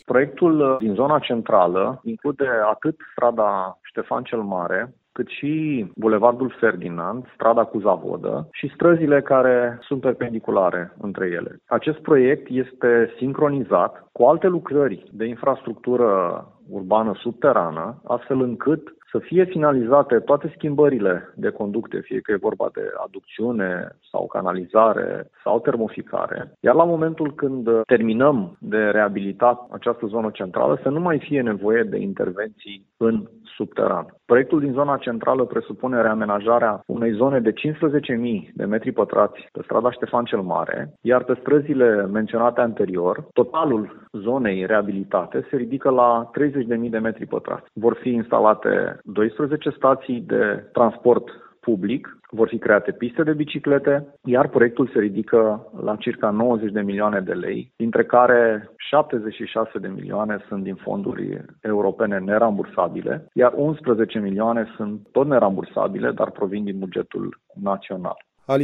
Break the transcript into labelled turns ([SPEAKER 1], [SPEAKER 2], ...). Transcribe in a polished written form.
[SPEAKER 1] Proiectul din zona centrală include atât strada Ștefan cel Mare, cât și Bulevardul Ferdinand, strada cu Zavodă și străzile care sunt perpendiculare între ele. Acest proiect este sincronizat cu alte lucrări de infrastructură urbană subterană, astfel încât să fie finalizate toate schimbările de conducte, fie că e vorba de aducțiune sau canalizare sau termoficare, iar la momentul când terminăm de reabilitat această zonă centrală, să nu mai fie nevoie de intervenții în subteran. Proiectul din zona centrală presupune reamenajarea unei zone de 15.000 de metri pătrați pe strada Ștefan cel Mare, iar pe străzile menționate anterior, totalul zonei reabilitate se ridică la 30.000 de metri pătrați. Vor fi instalate 12 stații de transport public, vor fi create piste de biciclete, iar proiectul se ridică la circa 90 de milioane de lei, dintre care 76 de milioane sunt din fonduri europene nerambursabile, iar 11 milioane sunt tot nerambursabile, dar provin din bugetul național.